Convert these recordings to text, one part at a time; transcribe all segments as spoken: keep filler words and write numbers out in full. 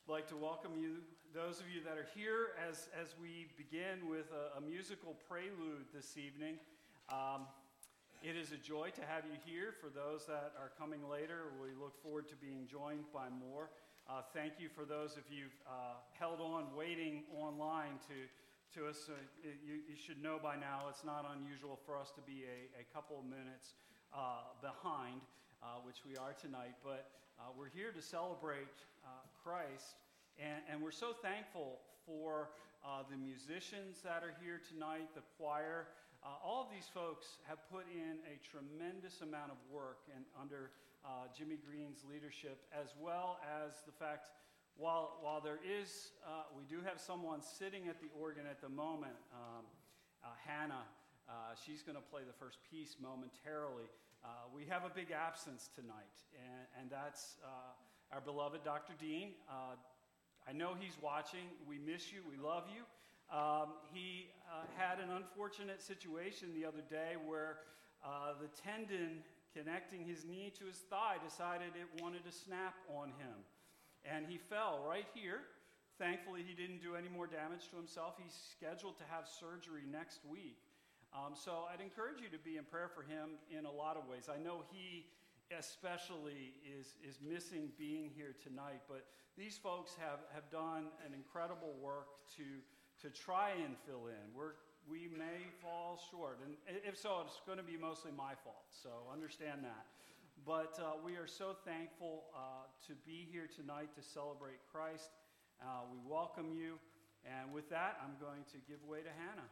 I'd like to welcome you, those of you that are here, as, as we begin with a, a musical prelude this evening. Um, it is a joy to have you here. For those that are coming later, we look forward to being joined by more. Uh, thank you for those of you uh, held on waiting online to, to us. Uh, you, you should know by now it's not unusual for us to be a, a couple of minutes uh, behind, uh, which we are tonight, but uh, we're here to celebrate uh, Christ, and, and we're so thankful for uh, the musicians that are here tonight, the choir. Uh, all of these folks have put in a tremendous amount of work and under uh, Jimmy Green's leadership, as well as the fact, while, while there is, uh, we do have someone sitting at the organ at the moment, um, uh, Hannah, uh, she's going to play the first piece momentarily. Uh, we have a big absence tonight, and, and that's uh, our beloved Doctor Dean. Uh, I know he's watching. We miss you. We love you. Um, he uh, had an unfortunate situation the other day where uh, the tendon connecting his knee to his thigh decided it wanted to snap on him. And he fell right here. Thankfully, he didn't do any more damage to himself. He's scheduled to have surgery next week. Um, so I'd encourage you to be in prayer for him in a lot of ways. I know he especially is, is missing being here tonight, but these folks have, have done an incredible work to, to try and fill in. We're, we may fall short, and if so, it's going to be mostly my fault, so understand that. But uh, we are so thankful uh, to be here tonight to celebrate Christ. Uh, we welcome you, and with that, I'm going to give way to Hannah.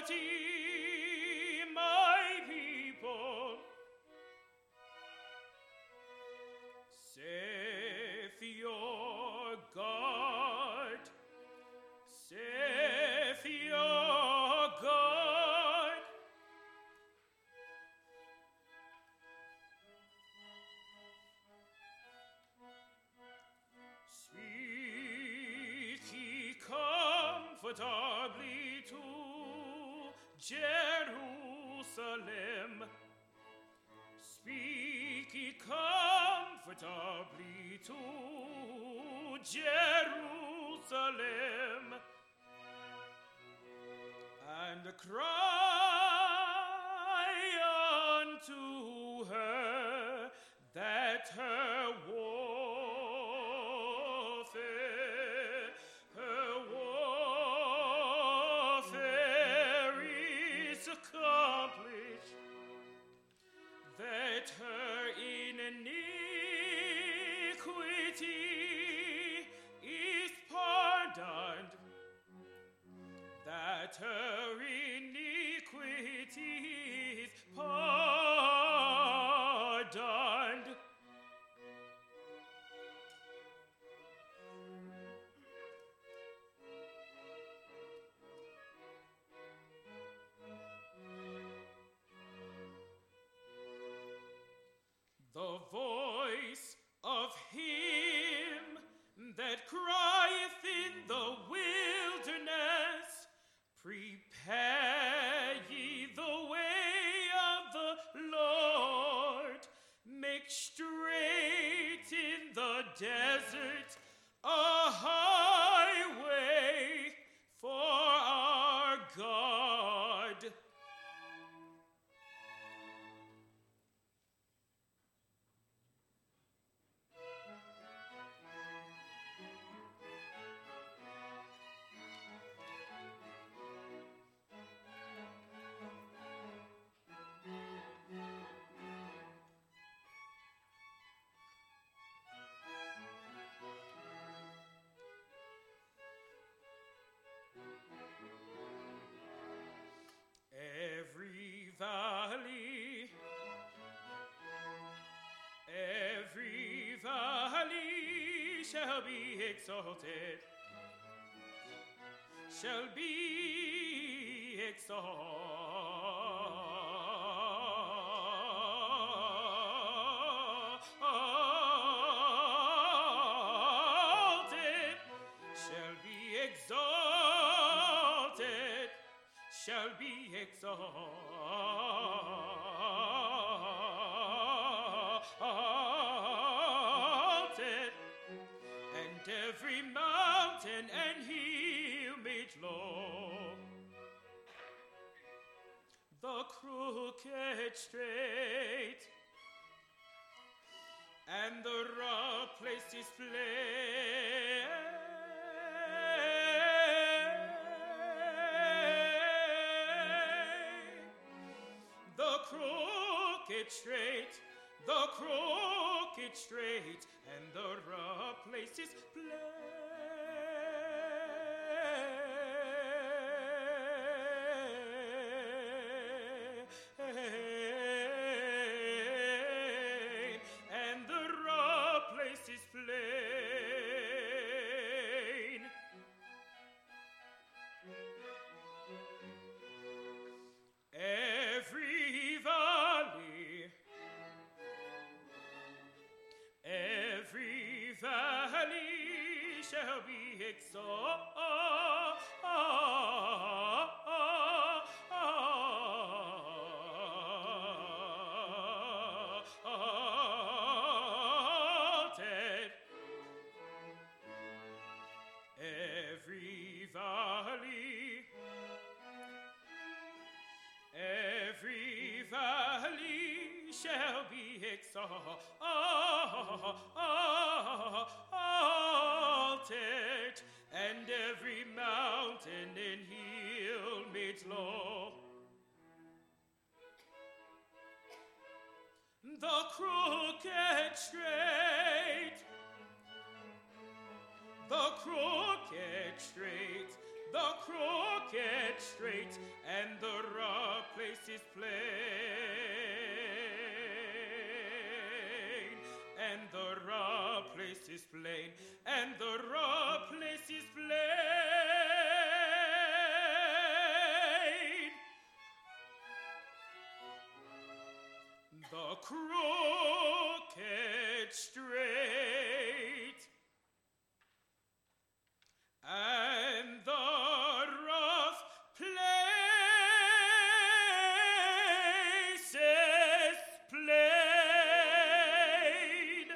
my people, saith your God, saith your God. Speak ye comfortably to Jerusalem. Speak ye comfortably to Jerusalem, and cry unto her that her warfare, her warfare is accomplished, that her iniquity is pardoned, that her iniquity is pardoned. The voice of him that crieth in the wilderness, prepare ye the way of the Lord, make straight in the desert a highway for our God. Every valley, every valley shall be exalted, shall be exalted, shall be exalted, shall be exalted, and every mountain and hill made low, the crooked straight, and the rough places plain. The crooked straight, the crooked straight, and the rough places plain, and the rough places plain. Every valley, every valley shall be exalted. Every valley, every valley shall be exalted, and every mountain and hill made low. The crooked straight, the crooked straight, the crooked crooked straight, and the rough places plain, and the rough places plain, and the rough places plain. The crooked straight, and the rough places plain.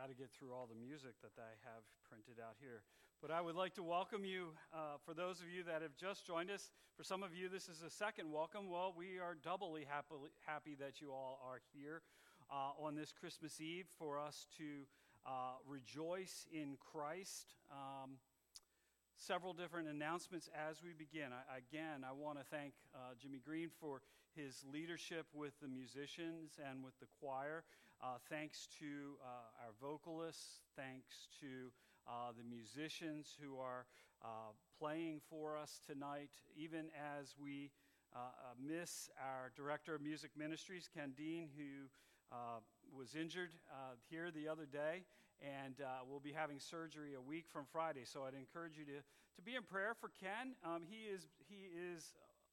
got to get through all the music that I have printed out here. But I would like to welcome you, uh, for those of you that have just joined us. For some of you, this is a second welcome. Well, we are doubly happy, happy that you all are here uh, on this Christmas Eve for us to uh, rejoice in Christ. Um, several different announcements as we begin. I, again, I want to thank uh, Jimmy Green for his leadership with the musicians and with the choir. Uh, thanks to uh, our vocalists, thanks to uh, the musicians who are uh, playing for us tonight, even as we uh, uh, miss our Director of Music Ministries, Ken Dean, who uh, was injured uh, here the other day, and uh, we'll be having surgery a week from Friday. So I'd encourage you to, to be in prayer for Ken. Um, he is he is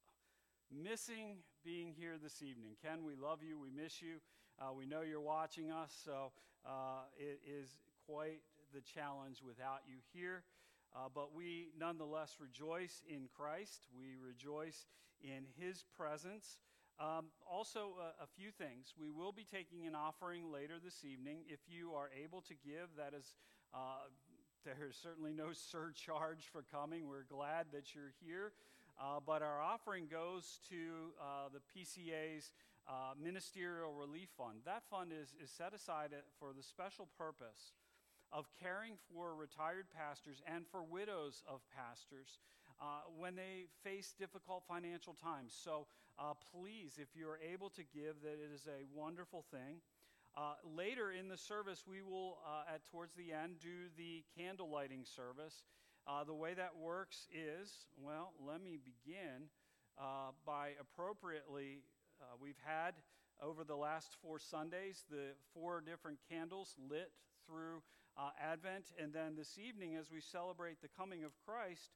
missing being here this evening. Ken, we love you. We miss you. Uh, we know you're watching us, so uh, it is quite the challenge without you here. Uh, but we nonetheless rejoice in Christ. We rejoice in his presence. Um, also, uh, a few things. We will be taking an offering later this evening. If you are able to give, that is, uh, there is certainly no surcharge for coming. We're glad that you're here. Uh, but our offering goes to uh, the P C A's uh, Ministerial Relief Fund. That fund is, is set aside for the special purpose of caring for retired pastors and for widows of pastors uh, when they face difficult financial times. So uh, please, if you're able to give, that it is a wonderful thing. Uh, later in the service, we will, uh, at towards the end, do the candle lighting service. Uh, the way that works is, well, let me begin uh, by appropriately, uh, we've had over the last four Sundays the four different candles lit through uh, Advent, and then this evening as we celebrate the coming of Christ,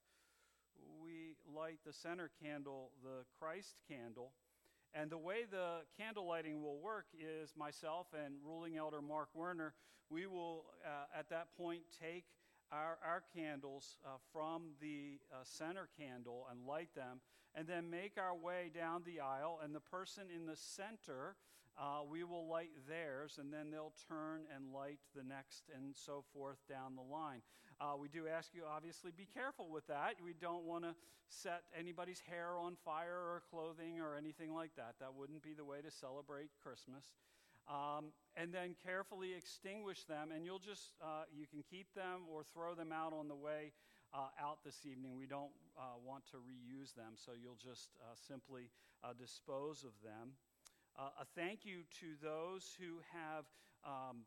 we light the center candle, the Christ candle. And the way the candle lighting will work is myself and ruling elder Mark Werner, we will uh, at that point take Our, our candles uh, from the uh, center candle and light them, and then make our way down the aisle, and the person in the center, uh, we will light theirs, and then they'll turn and light the next, and so forth down the line. Uh, we do ask you, obviously, be careful with that. We don't want to set anybody's hair on fire or clothing or anything like that. That wouldn't be the way to celebrate Christmas. Um, and then carefully extinguish them, and you'll just, uh, you can keep them or throw them out on the way uh, out this evening. We don't uh, want to reuse them, so you'll just uh, simply uh, dispose of them. Uh, a thank you to those who have um,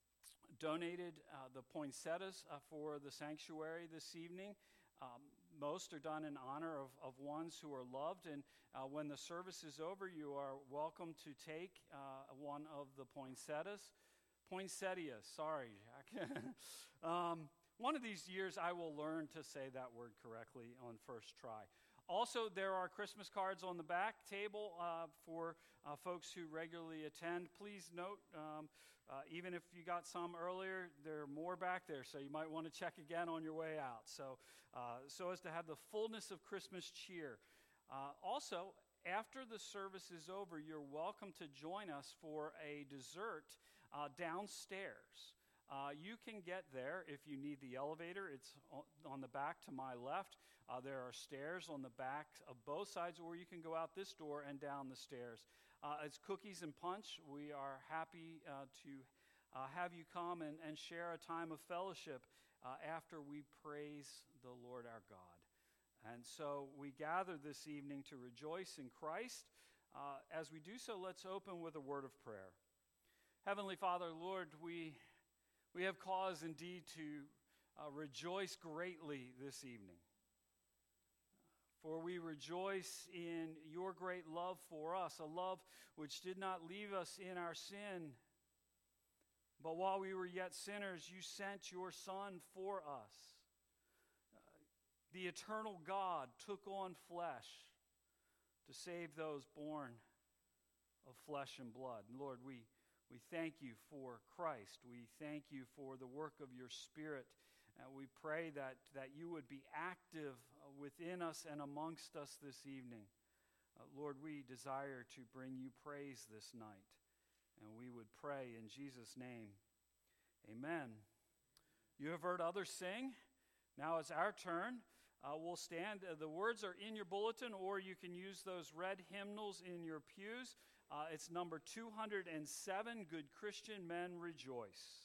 donated uh, the poinsettias uh, for the sanctuary this evening. Um, most are done in honor of, of ones who are loved, and uh, when the service is over, you are welcome to take uh, one of the poinsettias. Poinsettias, sorry, Jack. um, one of these years, I will learn to say that word correctly on first try. Also, there are Christmas cards on the back table uh, for uh, folks who regularly attend. Please note, um, uh, even if you got some earlier, there are more back there, so you might want to check again on your way out, so, uh, so as to have the fullness of Christmas cheer. Uh, also, after the service is over, you're welcome to join us for a dessert uh, downstairs. Uh, you can get there if you need the elevator. It's on the back to my left. Uh, there are stairs on the back of both sides, or you can go out this door and down the stairs. Uh, it's cookies and punch. We are happy uh, to uh, have you come and, and share a time of fellowship uh, after we praise the Lord our God. And so we gather this evening to rejoice in Christ. Uh, as we do so, let's open with a word of prayer. Heavenly Father, Lord, we... We have cause indeed to uh, rejoice greatly this evening. For we rejoice in your great love for us, a love which did not leave us in our sin, but while we were yet sinners, you sent your Son for us. Uh, the eternal God took on flesh to save those born of flesh and blood. Lord, we We thank you for Christ. We thank you for the work of your Spirit. Uh, we pray that, that you would be active within us and amongst us this evening. Uh, Lord, we desire to bring you praise this night. And we would pray in Jesus' name, Amen. You have heard others sing. Now it's our turn. Uh, we'll stand. Uh, the words are in your bulletin, or you can use those red hymnals in your pews. Uh, it's number two hundred seven, Good Christian Men Rejoice.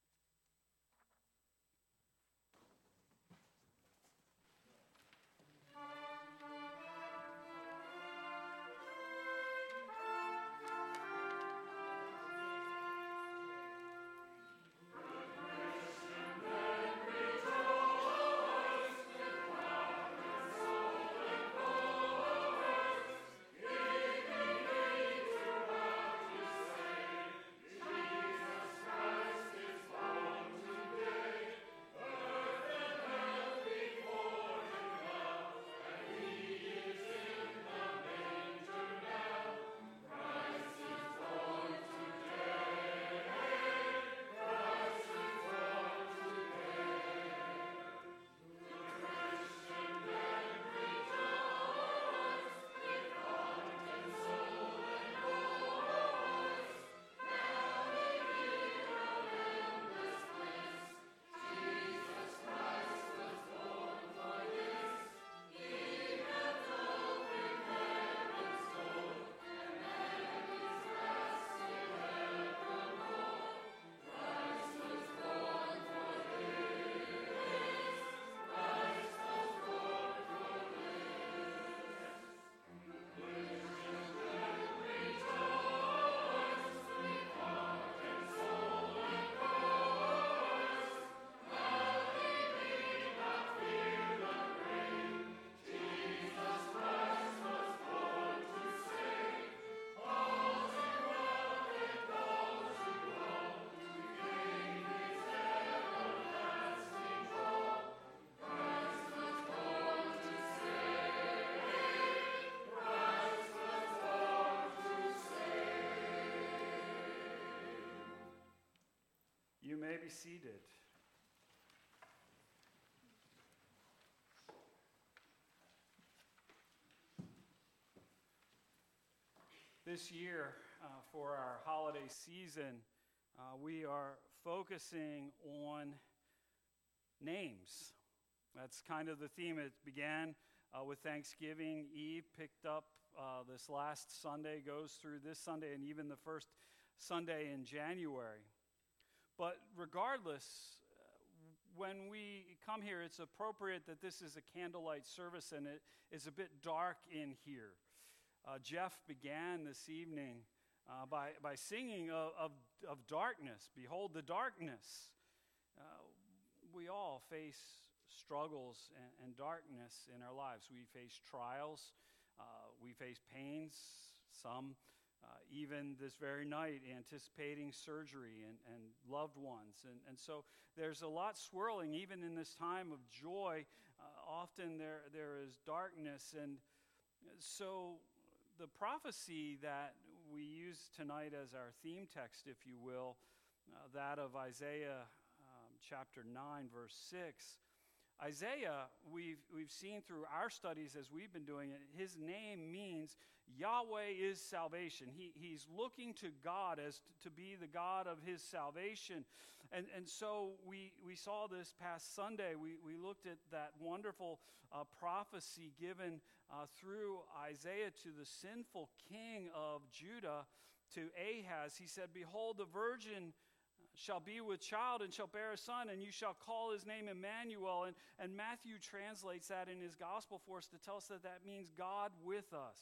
You may be seated. This year, uh, for our holiday season, uh, we are focusing on names. That's kind of the theme. It began uh, with Thanksgiving Eve, picked up uh, this last Sunday, goes through this Sunday, and even the first Sunday in January. But regardless, uh, when we come here, it's appropriate that this is a candlelight service and it is a bit dark in here. Uh, Jeff began this evening uh, by, by singing of, of, of darkness. Behold the darkness. Uh, we all face struggles and, and darkness in our lives. We face trials. Uh, we face pains. Some Uh, even this very night, anticipating surgery and, and loved ones. And, and so there's a lot swirling, even in this time of joy. Uh, often there there is darkness. And so the prophecy that we use tonight as our theme text, if you will, uh, that of Isaiah um, chapter nine, verse six. Isaiah, we've, we've seen through our studies as we've been doing it, his name means Yahweh is salvation. He, he's looking to God as t- to be the God of his salvation. And, and so we, we saw this past Sunday, we, we looked at that wonderful uh, prophecy given uh, through Isaiah to the sinful king of Judah, to Ahaz. He said, "Behold, the virgin shall be with child and shall bear a son, and you shall call his name Emmanuel." And, and Matthew translates that in his gospel for us to tell us that that means God with us.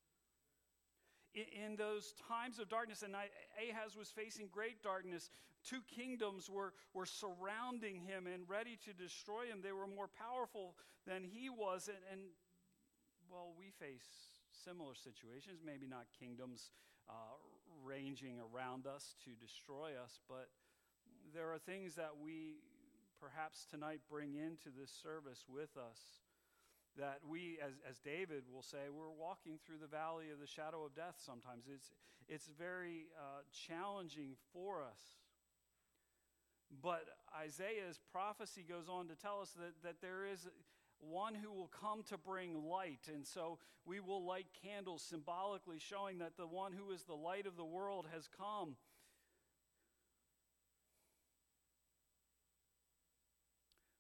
In, in those times of darkness, and Ahaz was facing great darkness, two kingdoms were, were surrounding him and ready to destroy him. They were more powerful than he was. And, and well, we face similar situations, maybe not kingdoms uh, ranging around us to destroy us, but there are things that we perhaps tonight bring into this service with us that we, as, as David will say, we're walking through the valley of the shadow of death sometimes. It's, it's very uh, challenging for us. But Isaiah's prophecy goes on to tell us that, that there is one who will come to bring light. And so we will light candles symbolically showing that the one who is the light of the world has come.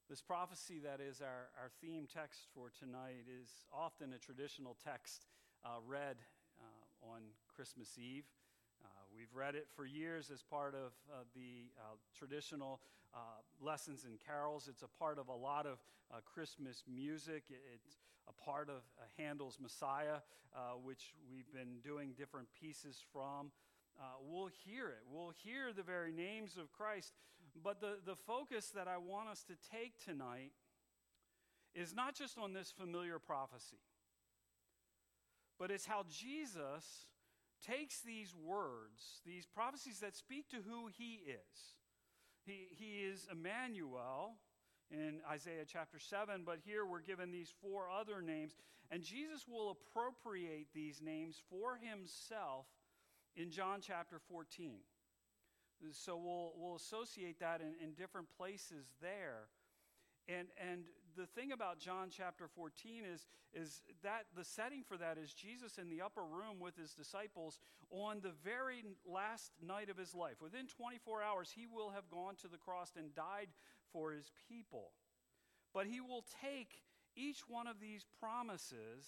This prophecy that is our, our theme text for tonight is often a traditional text uh, read uh, on Christmas Eve. Uh, we've read it for years as part of uh, the uh, traditional uh, lessons and carols. It's a part of a lot of uh, Christmas music. It's a part of uh, Handel's Messiah, uh, which we've been doing different pieces from. Uh, we'll hear it. We'll hear the very names of Christ. But the, the focus that I want us to take tonight is not just on this familiar prophecy, but it's how Jesus takes these words, these prophecies that speak to who he is. He, he is Emmanuel in Isaiah chapter seven, but here we're given these four other names, and Jesus will appropriate these names for himself in John chapter fourteen. So we'll, we'll associate that in, in different places there. And, and the thing about John chapter fourteen is, is that the setting for that is Jesus in the upper room with his disciples on the very last night of his life. Within twenty-four hours, he will have gone to the cross and died for his people. But he will take each one of these promises,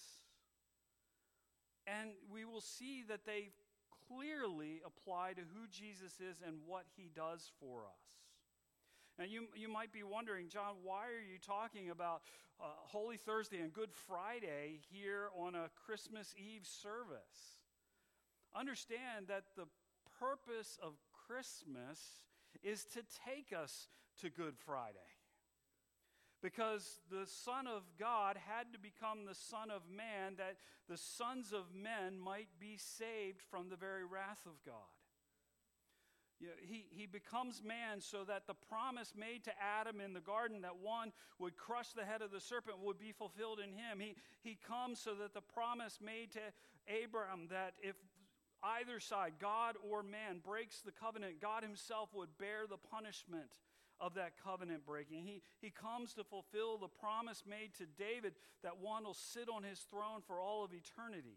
and we will see that they clearly apply to who Jesus is and what he does for us. Now, you, you might be wondering, John, why are you talking about uh, Holy Thursday and Good Friday here on a Christmas Eve service? Understand that the purpose of Christmas is to take us to Good Friday. Because the Son of God had to become the Son of Man, that the sons of men might be saved from the very wrath of God. You know, he, he becomes man so that the promise made to Adam in the garden that one would crush the head of the serpent would be fulfilled in him. He, he comes so that the promise made to Abraham that if either side, God or man, breaks the covenant, God himself would bear the punishment of that covenant breaking. He, he comes to fulfill the promise made to David that one will sit on his throne for all of eternity.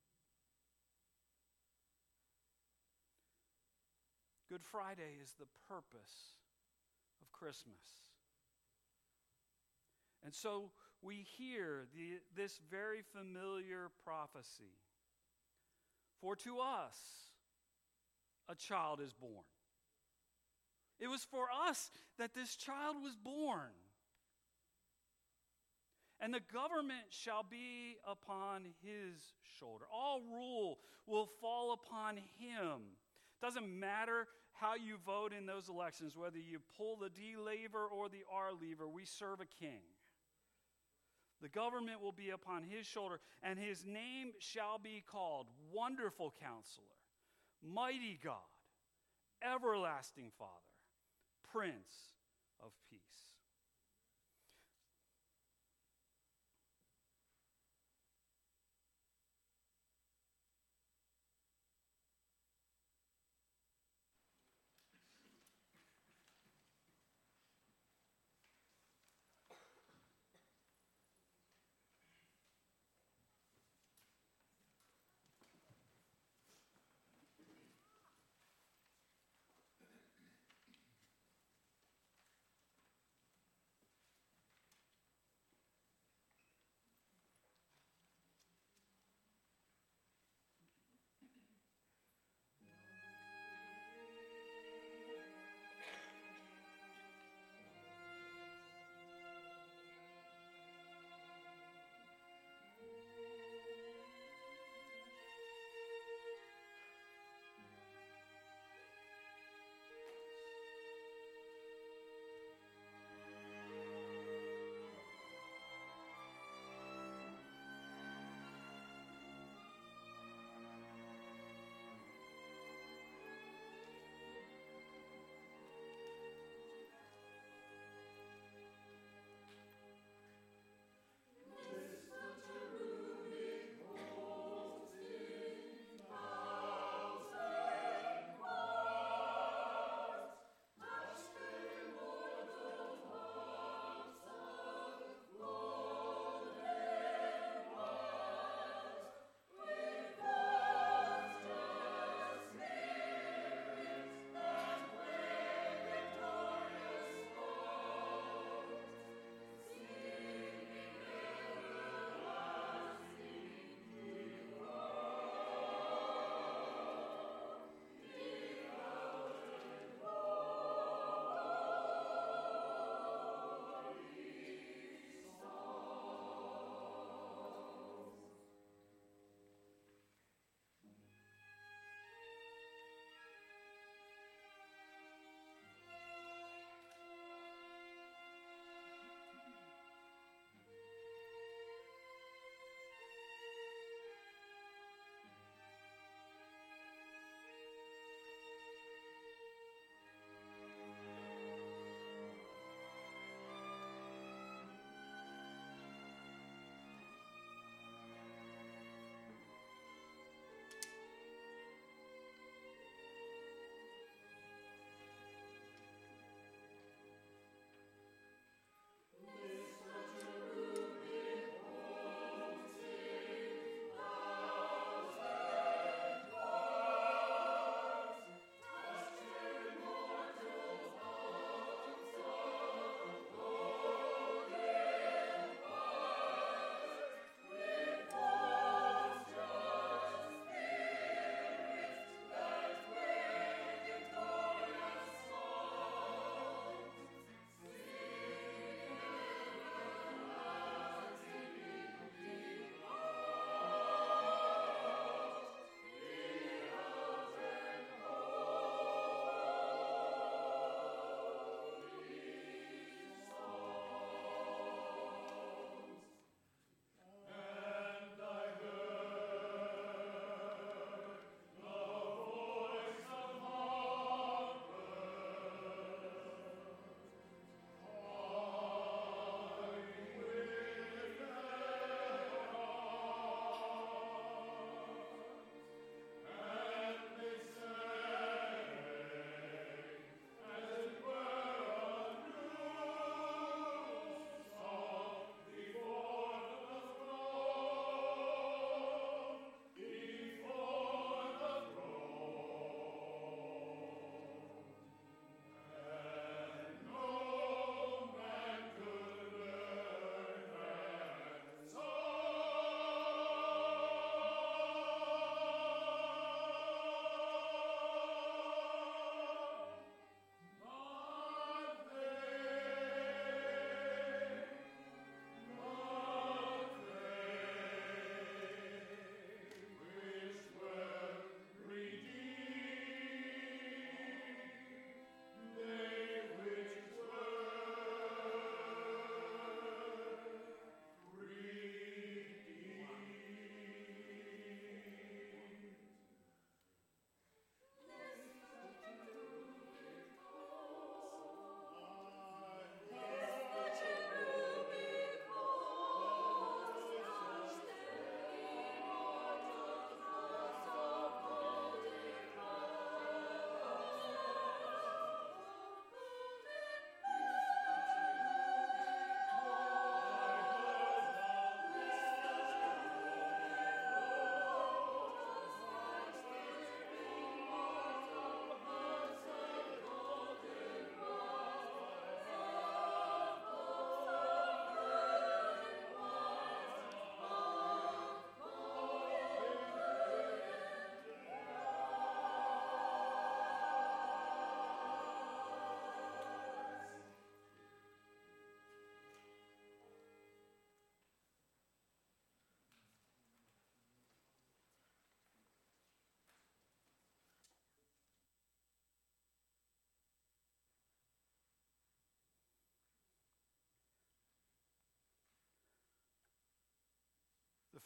Good Friday is the purpose of Christmas. And so we hear the, this very familiar prophecy. For to us a child is born. It was for us that this child was born. And the government shall be upon his shoulder. All rule will fall upon him. Doesn't matter how you vote in those elections, whether you pull the D lever or the R lever, we serve a king. The government will be upon his shoulder, and his name shall be called Wonderful Counselor, Mighty God, Everlasting Father, Prince of Peace.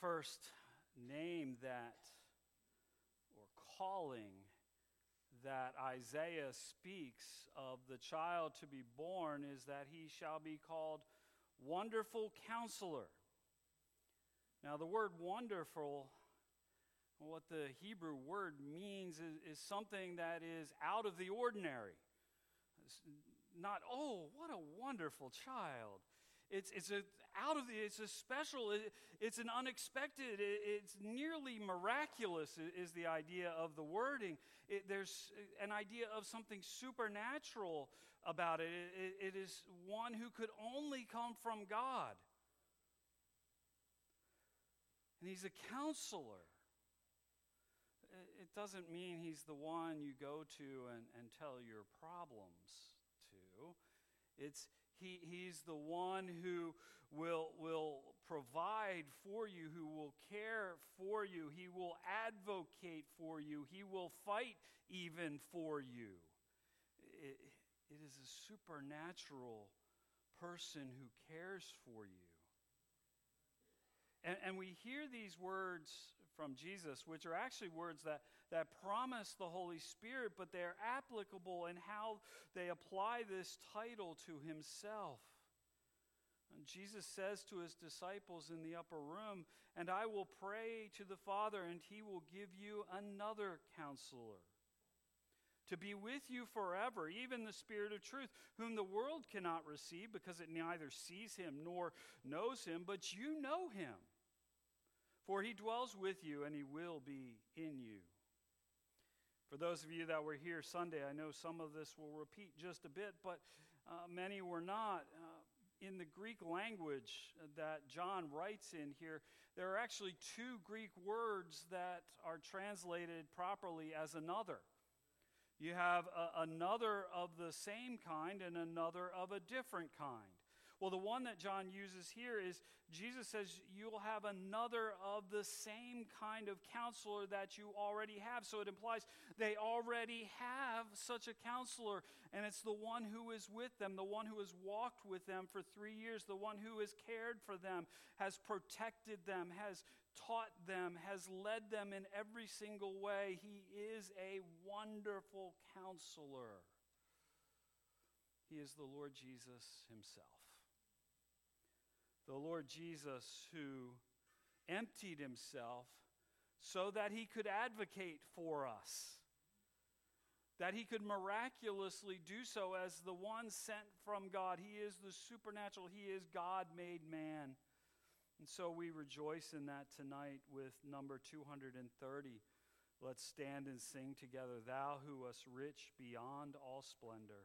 first name that, or calling that Isaiah speaks of the child to be born is that he shall be called Wonderful Counselor. Now, the word wonderful, what the Hebrew word means is, is something that is out of the ordinary. It's not, oh, what a wonderful child. It's it's a out of the, it's a special, it, it's an unexpected, it, it's nearly miraculous is the idea of the wording. It, there's an idea of something supernatural about it. It, it. It is one who could only come from God. And he's a counselor. It doesn't mean he's the one you go to and, and tell your problems to. It's he, he's the one who will, will provide for you, who will care for you. He will advocate for you. He will fight even for you. It, it is a supernatural person who cares for you. And, and we hear these words from Jesus, which are actually words that, that promise the Holy Spirit, but they're applicable in how they apply this title to himself. And Jesus says to his disciples in the upper room, "And I will pray to the Father, and he will give you another counselor, to be with you forever, even the Spirit of truth, whom the world cannot receive, because it neither sees him nor knows him, but you know him. For he dwells with you, and he will be in you." For those of you that were here Sunday, I know some of this will repeat just a bit, but uh, many were not. Uh, in the Greek language that John writes in here, there are actually two Greek words that are translated properly as another. You have a, another of the same kind and another of a different kind. Well, the one that John uses here is, Jesus says, you'll have another of the same kind of counselor that you already have. So it implies they already have such a counselor, and it's the one who is with them, the one who has walked with them for three years, the one who has cared for them, has protected them, has taught them, has led them in every single way. He is a wonderful counselor. He is the Lord Jesus himself. The Lord Jesus who emptied himself so that he could advocate for us, that he could miraculously do so as the one sent from God. He is the supernatural. He is God made man. And so we rejoice in that tonight with number two hundred thirty. Let's stand and sing together, "Thou who wast rich beyond all splendor."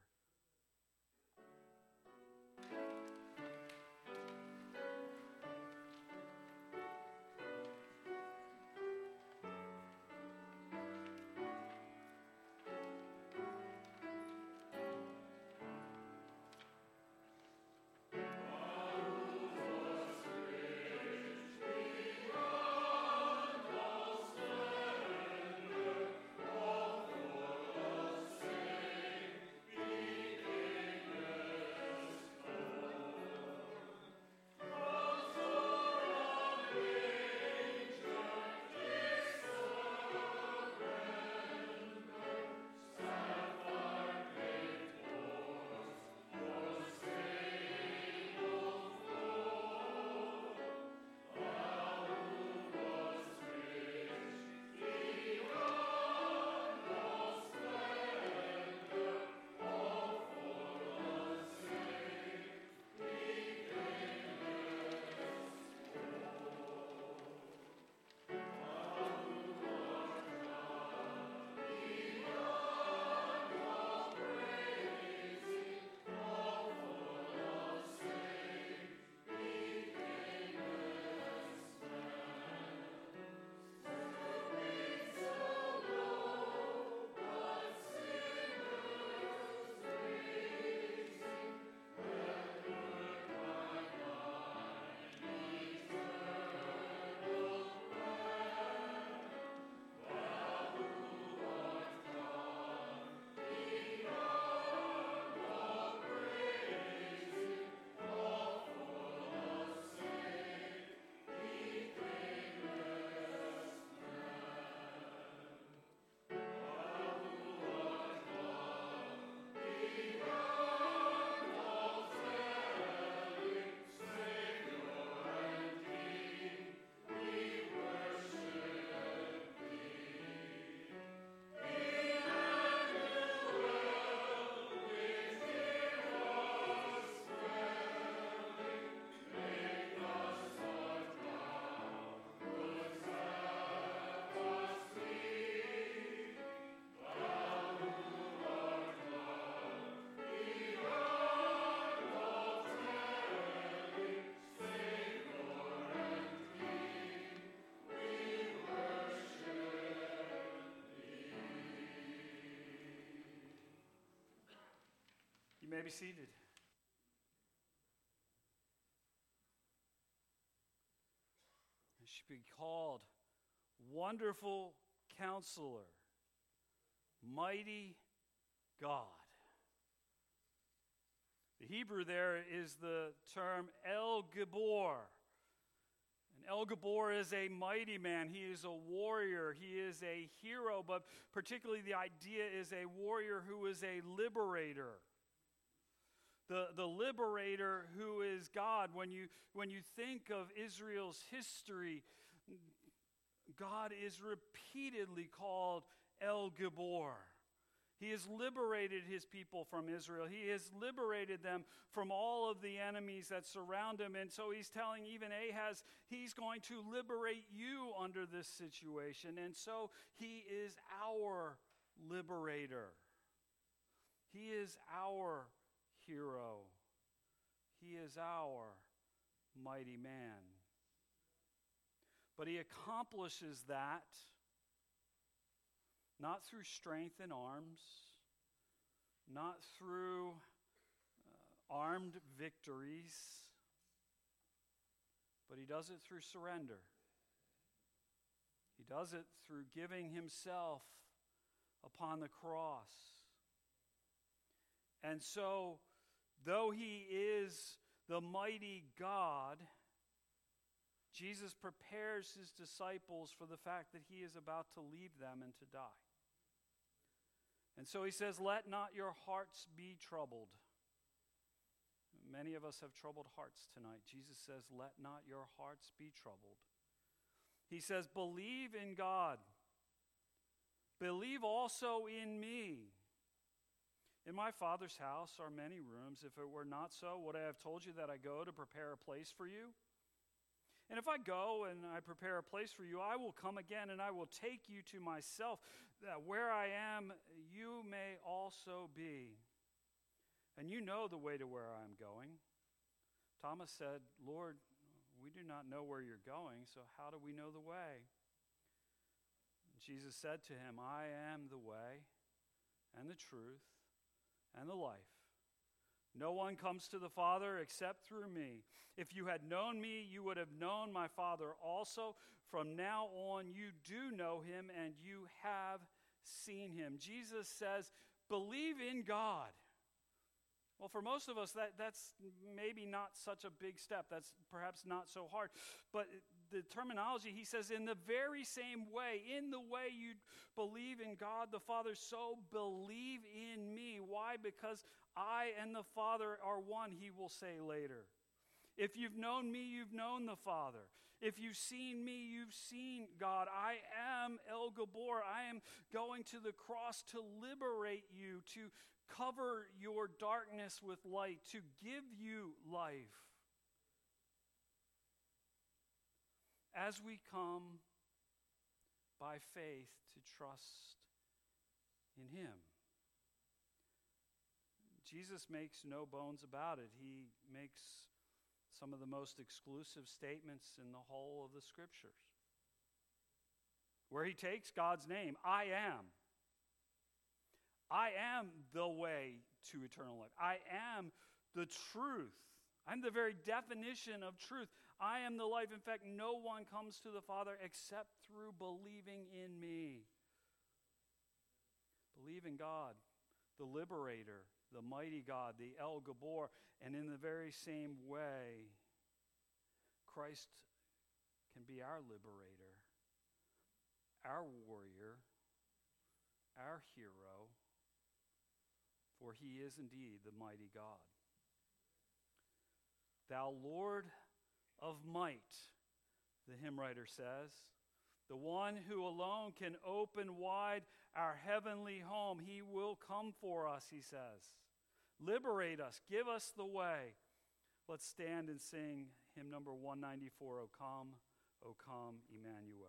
may be seated. It should be called Wonderful Counselor, Mighty God. The Hebrew there is the term El Gibor. And El Gibor is a mighty man. He is a warrior. He is a hero, but particularly the idea is a warrior who is a liberator. The, the liberator who is God. When you, when you think of Israel's history, God is repeatedly called El Gibor. He has liberated his people from Israel. He has liberated them from all of the enemies that surround him. And so he's telling even Ahaz, he's going to liberate you under this situation. And so he is our liberator. He is our hero. He is our mighty man. But he accomplishes that not through strength in arms, not through uh, armed victories, but he does it through surrender. He does it through giving himself upon the cross. And so, though he is the mighty God, Jesus prepares his disciples for the fact that he is about to leave them and to die. And so he says, let not your hearts be troubled. Many of us have troubled hearts tonight. Jesus says, let not your hearts be troubled. He says, believe in God. Believe also in me. In my Father's house are many rooms. If it were not so, would I have told you that I go to prepare a place for you? And if I go and I prepare a place for you, I will come again and I will take you to myself, that where I am, you may also be. And you know the way to where I am going. Thomas said, Lord, we do not know where you're going, so how do we know the way? And Jesus said to him, I am the way and the truth and the life. No one comes to the Father except through me. If you had known me, you would have known my Father also. From now on, you do know him and you have seen him. Jesus says, believe in God. Well, for most of us, that, that's maybe not such a big step. That's perhaps not so hard. But the terminology, he says, in the very same way, in the way you believe in God the Father, so believe in me. Why? Because I and the Father are one, he will say later. If you've known me, you've known the Father. If you've seen me, you've seen God. I am El Gibor. I am going to the cross to liberate you, to cover your darkness with light, to give you life. As we come by faith to trust in him. Jesus makes no bones about it. He makes some of the most exclusive statements in the whole of the Scriptures, where he takes God's name, I am. I am the way to eternal life. I am the truth. I'm the very definition of truth. I am the life. In fact, no one comes to the Father except through believing in me. Believe in God, the liberator, the mighty God, the El Gibor. And in the very same way, Christ can be our liberator, our warrior, our hero, for he is indeed the mighty God. Thou Lord of might, the hymn writer says, the one who alone can open wide our heavenly home. He will come for us, he says. Liberate us, give us the way. Let's stand and sing hymn number one ninety-four, O come, O come, Emmanuel.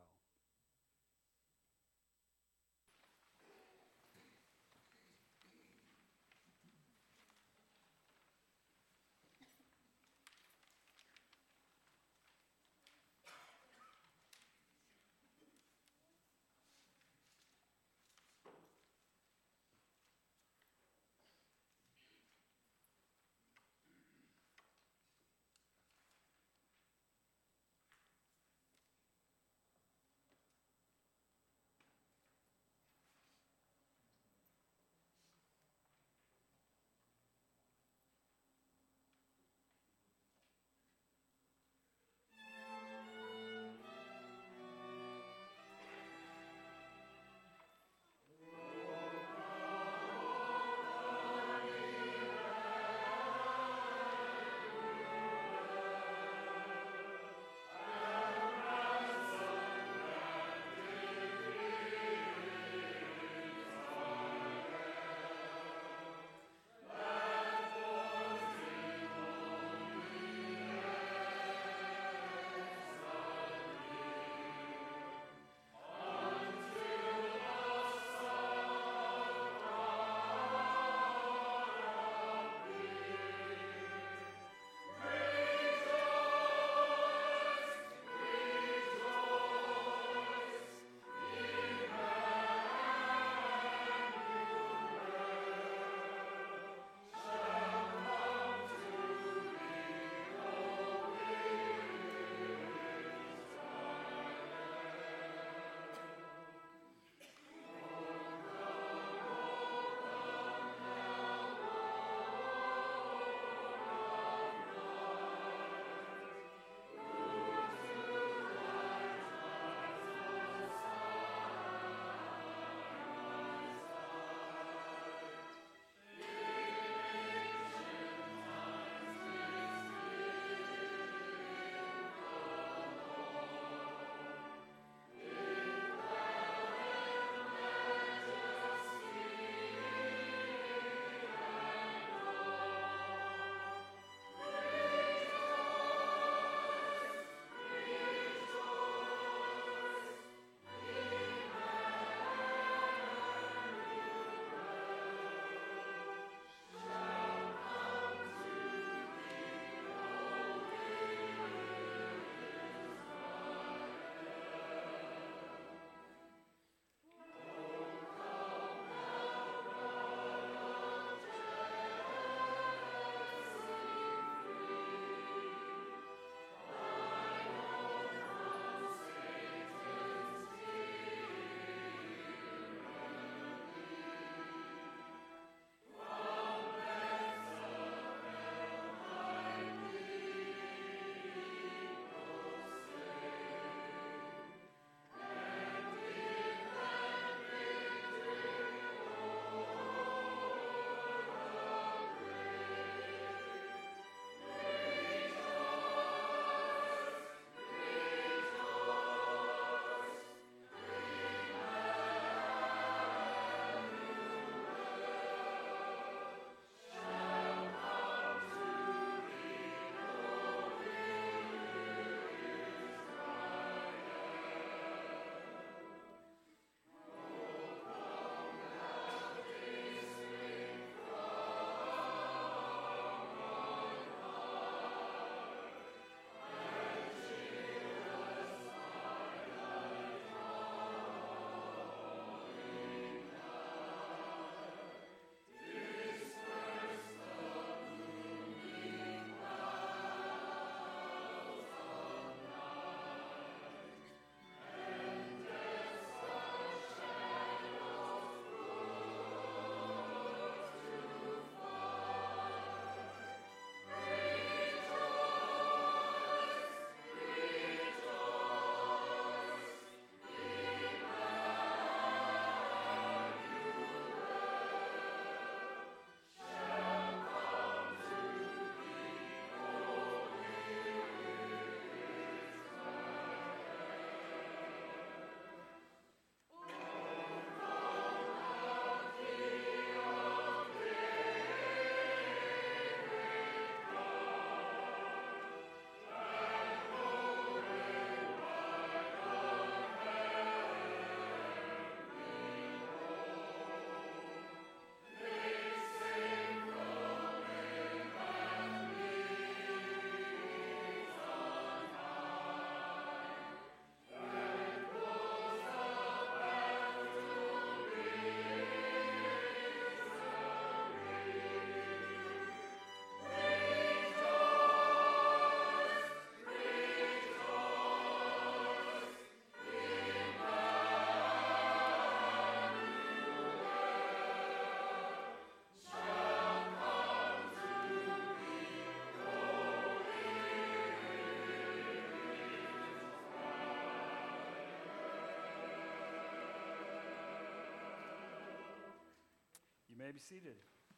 may be seated.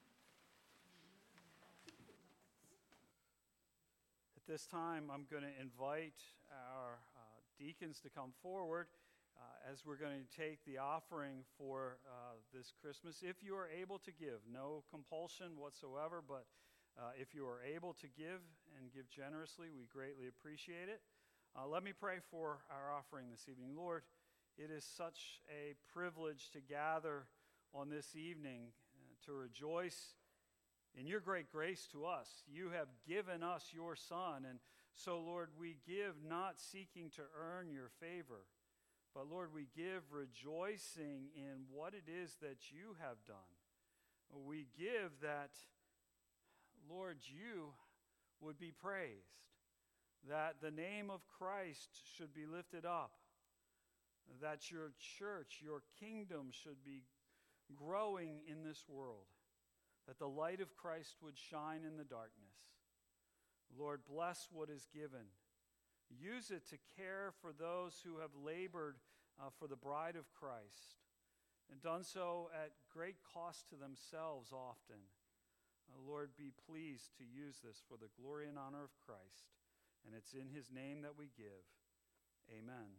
At this time, I'm going to invite our uh, deacons to come forward uh, as we're going to take the offering for uh, this Christmas. If you are able to give, no compulsion whatsoever, but uh, if you are able to give and give generously, we greatly appreciate it. Uh, let me pray for our offering this evening. Lord, it is such a privilege to gather on this evening uh, to rejoice in your great grace to us. You have given us your Son, and so, Lord, we give not seeking to earn your favor, but, Lord, we give rejoicing in what it is that you have done. We give that, Lord, you would be praised, that the name of Christ should be lifted up, that your church, your kingdom should be growing in this world, that the light of Christ would shine in the darkness. Lord, bless what is given. Use it to care for those who have labored uh, for the bride of Christ and done so at great cost to themselves often. Uh, Lord, be pleased to use this for the glory and honor of Christ. And it's in his name that we give. Amen.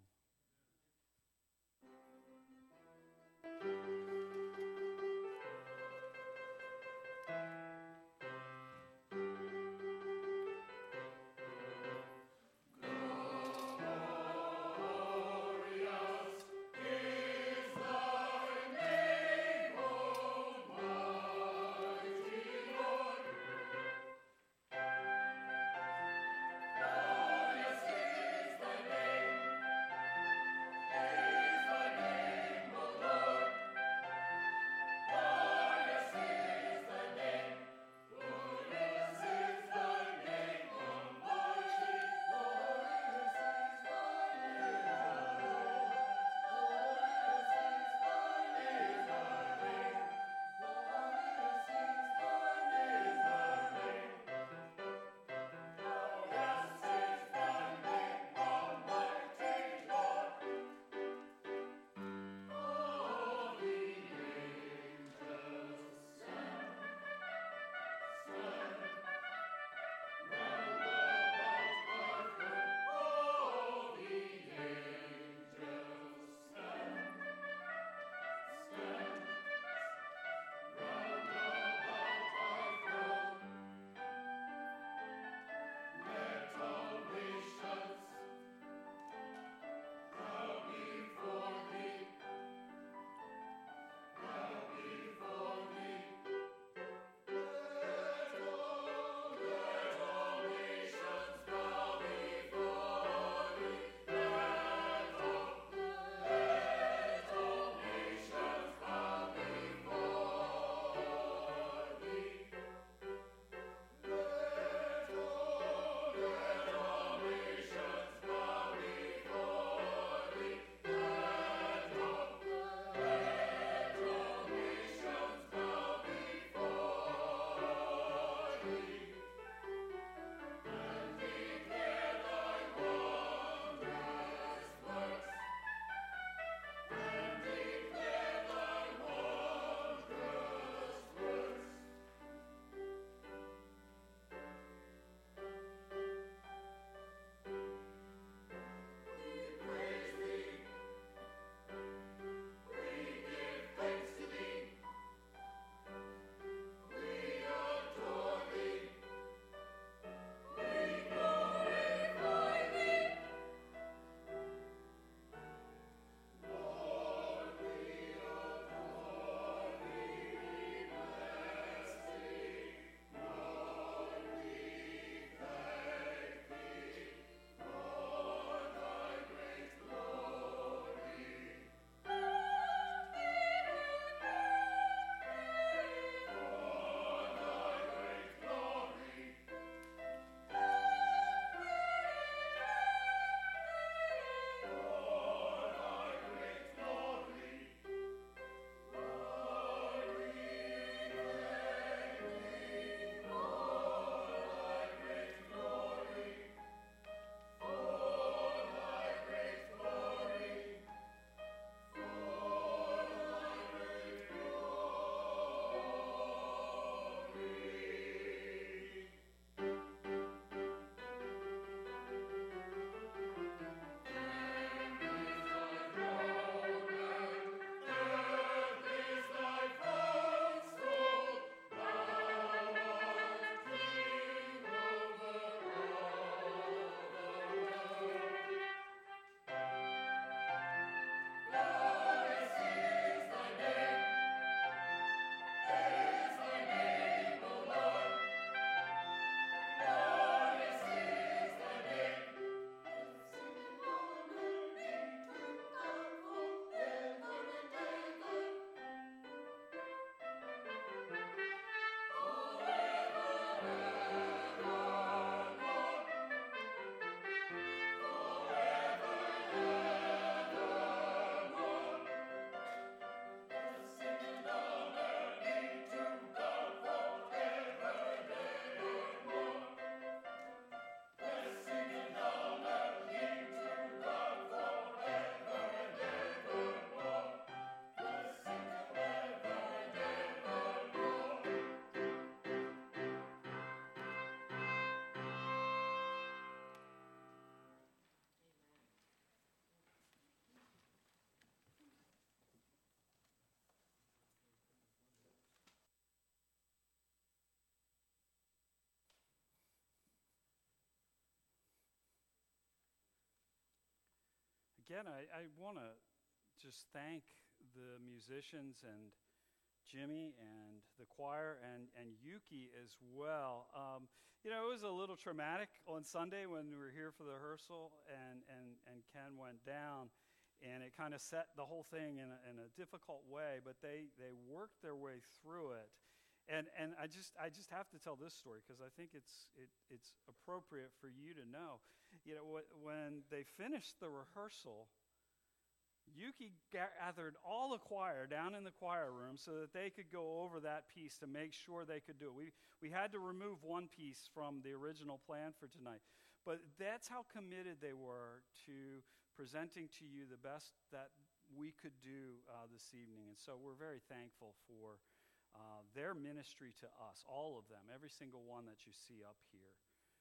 again, I, I want to just thank the musicians and Jimmy and the choir and, and Yuki as well. Um, you know, it was a little traumatic on Sunday when we were here for the rehearsal and, and, and Ken went down, and it kind of set the whole thing in a, in a difficult way, but they, they worked their way through it. And and I just I just have to tell this story because I think it's it, it's appropriate for you to know. You know, wh- when they finished the rehearsal, Yuki gathered all the choir down in the choir room so that they could go over that piece to make sure they could do it. We we had to remove one piece from the original plan for tonight, but that's how committed they were to presenting to you the best that we could do uh, this evening. And so we're very thankful for Uh, their ministry to us, all of them, every single one that you see up here.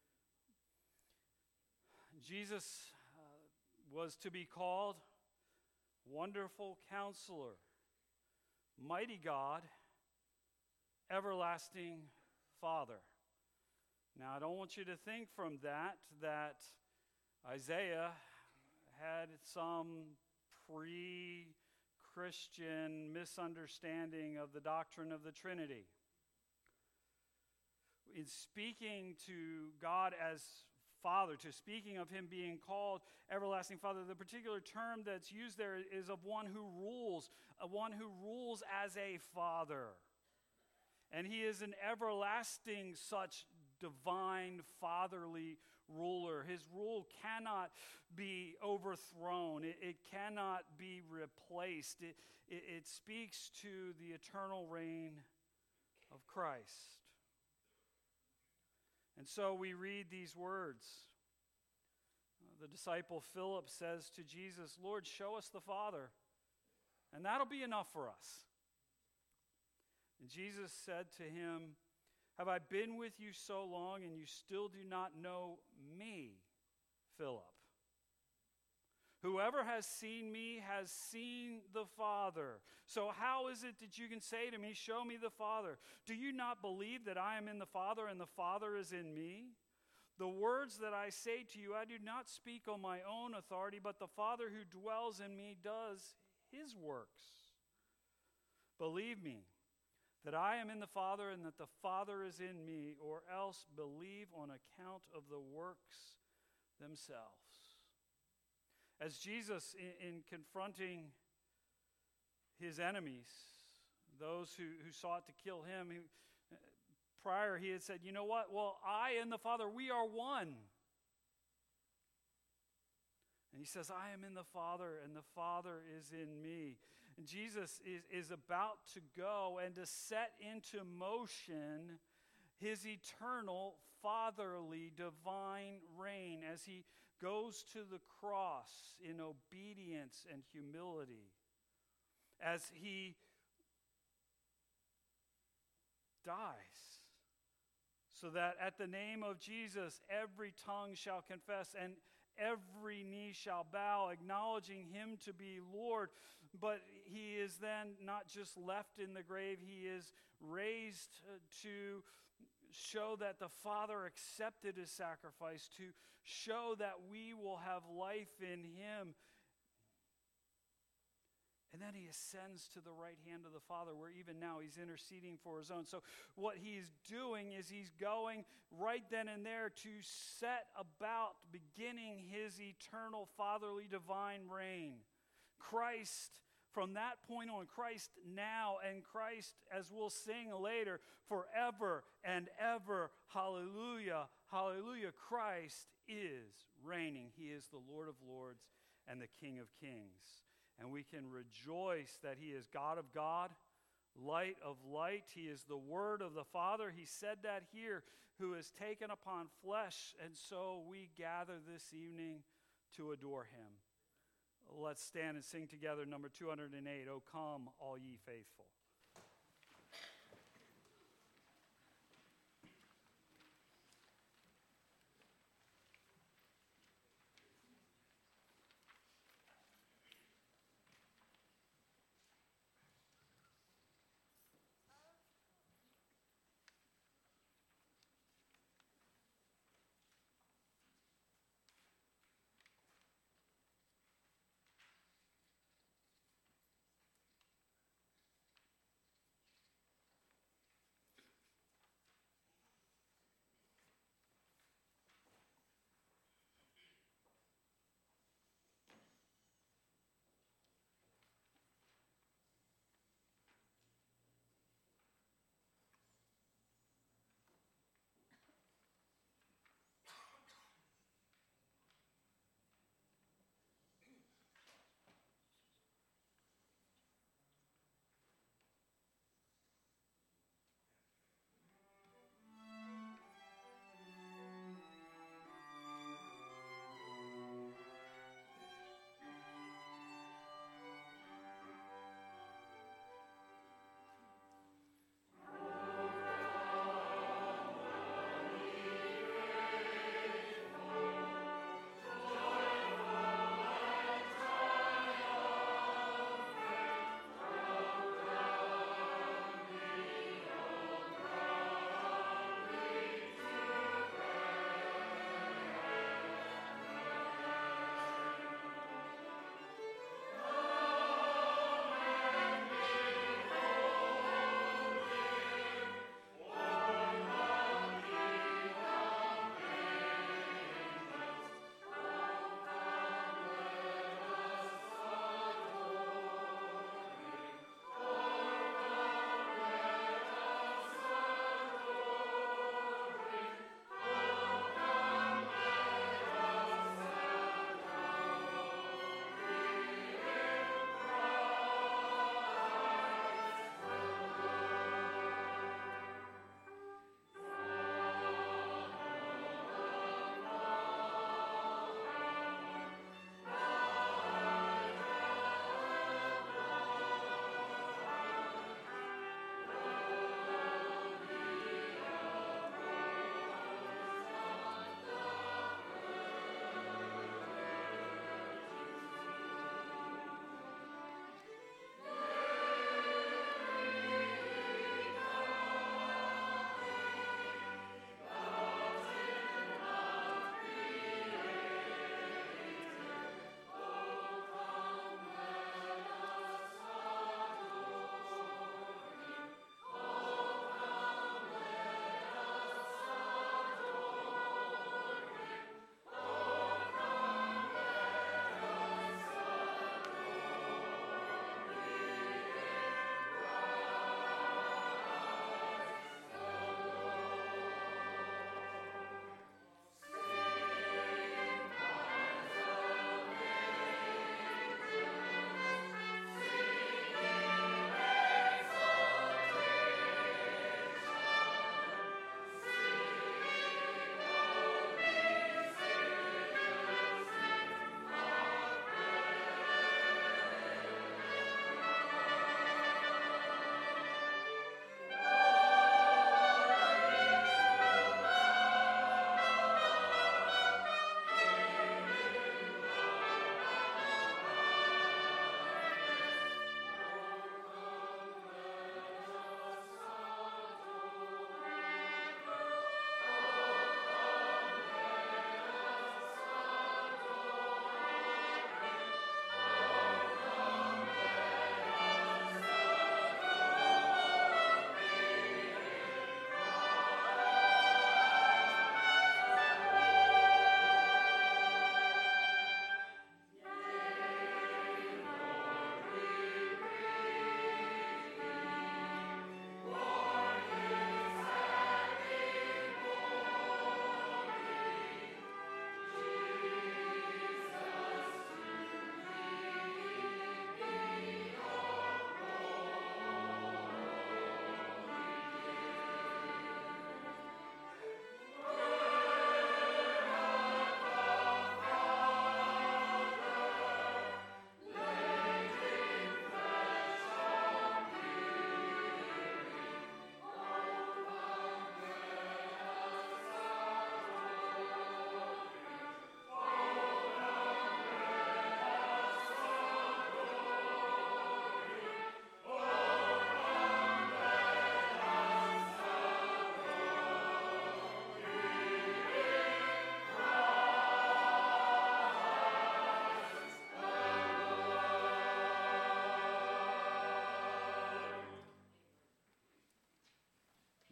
Jesus uh, was to be called Wonderful Counselor, Mighty God, Everlasting Father. Now, I don't want you to think from that that Isaiah had some pre- Christian misunderstanding of the doctrine of the Trinity. In speaking to God as Father, to speaking of him being called Everlasting Father, the particular term that's used there is of one who rules, of one who rules as a father. And he is an everlasting such divine fatherly ruler. His rule cannot be overthrown. It, it cannot be replaced. It, it, it speaks to the eternal reign of Christ. And so we read these words. Uh, the disciple Philip says to Jesus, "Lord, show us the Father, and that'll be enough for us." And Jesus said to him, "Have I been with you so long, and you still do not know me, Philip? Whoever has seen me has seen the Father. So how is it that you can say to me, 'Show me the Father'? Do you not believe that I am in the Father and the Father is in me? The words that I say to you, I do not speak on my own authority, but the Father who dwells in me does his works. Believe me that I am in the Father and that the Father is in me, or else believe on account of the works themselves." As Jesus, in, in confronting his enemies, those who, who sought to kill him, he, prior he had said, "You know what? Well, I and the Father, we are one." And he says, "I am in the Father and the Father is in me." And Jesus is, is about to go and to set into motion his eternal, fatherly, divine reign as he goes to the cross in obedience and humility, as he dies, so that at the name of Jesus every tongue shall confess and every knee shall bow, acknowledging him to be Lord. But he is then not just left in the grave, he is raised to show that the Father accepted his sacrifice, to show that we will have life in him. And then he ascends to the right hand of the Father, where even now he's interceding for his own. So what he's doing is he's going right then and there to set about beginning his eternal fatherly divine reign. Christ, from that point on, Christ now, and Christ, as we'll sing later, forever and ever. Hallelujah, hallelujah. Christ is reigning. He is the Lord of lords and the King of kings. And we can rejoice that he is God of God, light of light. He is the Word of the Father. He said that here, who has taken upon flesh. And so we gather this evening to adore him. Let's stand and sing together number two hundred eight, "O come, all ye faithful."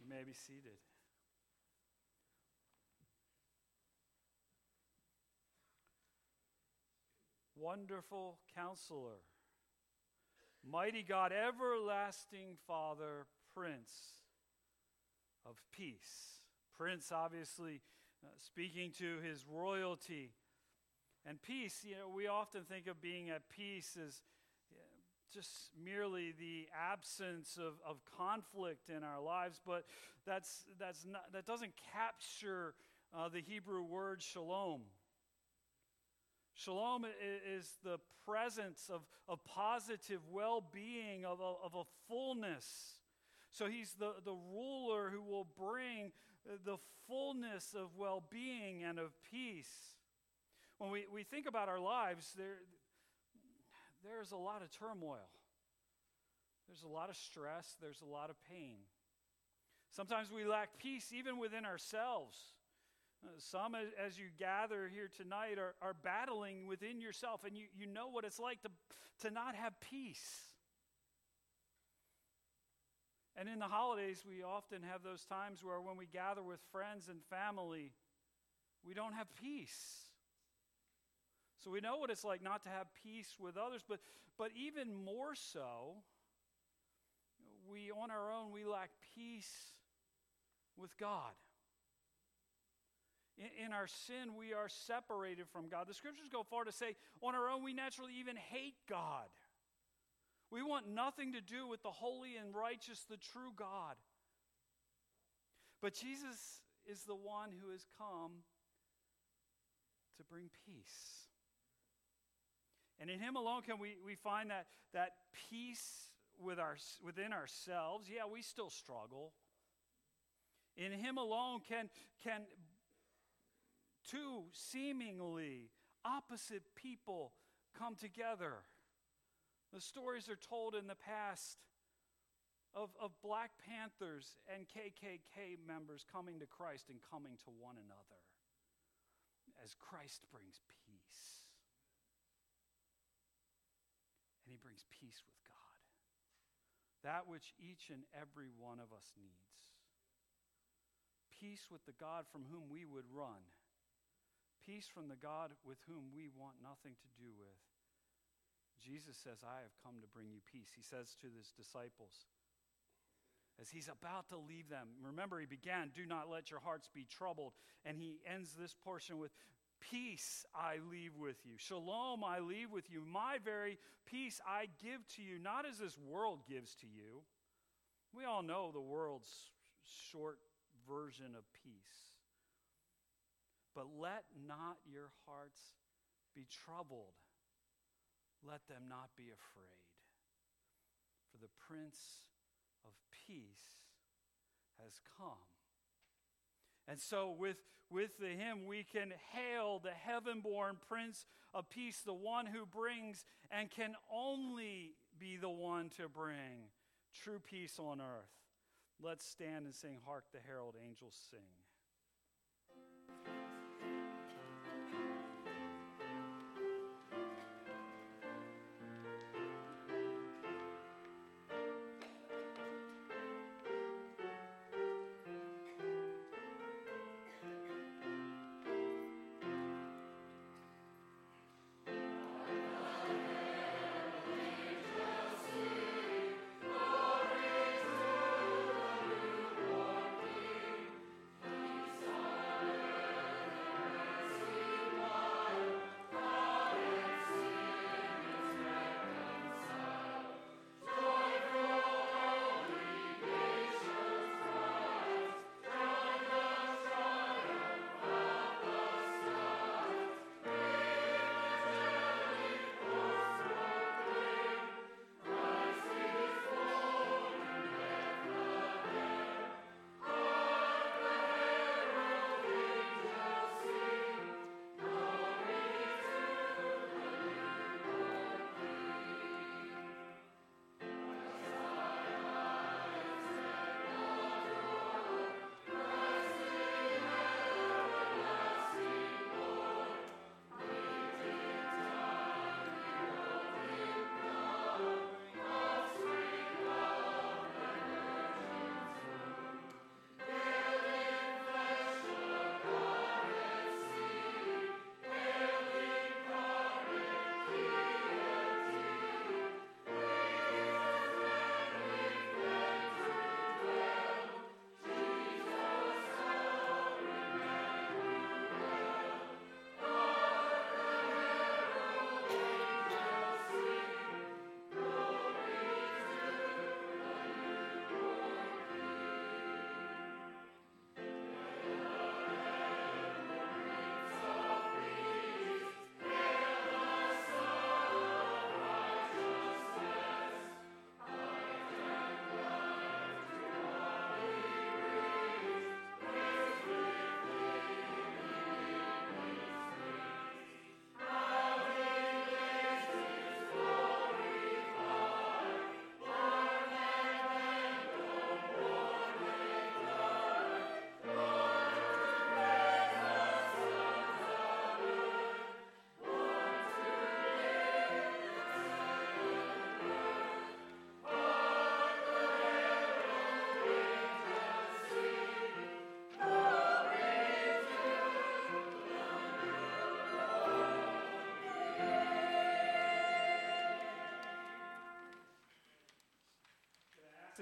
You may be seated. Wonderful Counselor, mighty God, everlasting Father, Prince of Peace. Prince, obviously, uh, speaking to his royalty. And peace, you know, we often think of being at peace as just merely the absence of, of conflict in our lives, but that's that's not that doesn't capture uh, the Hebrew word shalom. Shalom is the presence of, of positive well-being, of a, of a fullness. So he's the, the ruler who will bring the fullness of well-being and of peace. When we, we think about our lives, there, there's a lot of turmoil. There's a lot of stress. There's a lot of pain. Sometimes we lack peace even within ourselves. Uh, some, as, as you gather here tonight, are, are battling within yourself, and you, you know what it's like to, to not have peace. And in the holidays, we often have those times where when we gather with friends and family, we don't have peace. So we know what it's like not to have peace with others, but, but even more so, we on our own, we lack peace with God. In, in our sin, we are separated from God. The scriptures go far to say, on our own, we naturally even hate God. We want nothing to do with the holy and righteous, the true God. But Jesus is the one who has come to bring peace. And in him alone can we, we find that, that peace with our, within ourselves. Yeah, we still struggle. In him alone can, can two seemingly opposite people come together. The stories are told in the past of, of Black Panthers and K K K members coming to Christ and coming to one another as Christ brings peace. And he brings peace with God. That which each and every one of us needs. Peace with the God from whom we would run. Peace from the God with whom we want nothing to do with. Jesus says, I have come to bring you peace. He says to his disciples, as he's about to leave them, remember he began, do not let your hearts be troubled. And he ends this portion with, peace I leave with you. Shalom I leave with you. My very peace I give to you, not as this world gives to you. We all know the world's short version of peace. But let not your hearts be troubled. Let them not be afraid. For the Prince of Peace has come. And so with, with the hymn, we can hail the heaven-born Prince of Peace, the one who brings and can only be the one to bring true peace on earth. Let's stand and sing, Hark the Herald Angels Sing.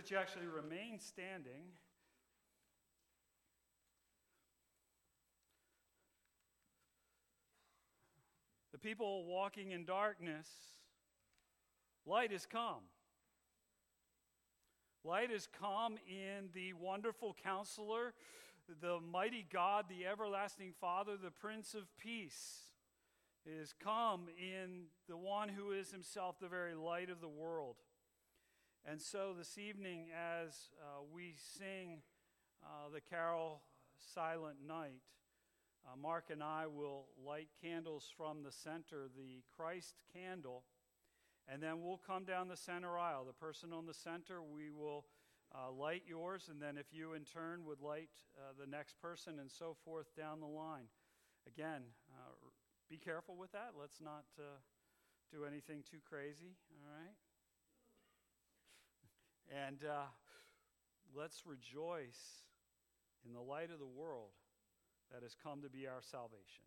that you actually remain standing. The people walking in darkness, light has come. Light has come in the wonderful Counselor, the mighty God, the everlasting Father, the Prince of Peace. It has come in the one who is himself the very light of the world. And so this evening, as uh, we sing uh, the carol Silent Night, uh, Mark and I will light candles from the center, the Christ candle, and then we'll come down the center aisle. The person on the center, we will uh, light yours, and then if you in turn would light uh, the next person, and so forth down the line. Again, uh, be careful with that. Let's not uh, do anything too crazy, all right? And uh, let's rejoice in the light of the world that has come to be our salvation.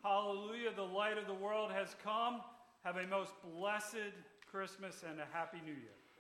Hallelujah, the light of the world has come. Have a most blessed Christmas and a Happy New Year.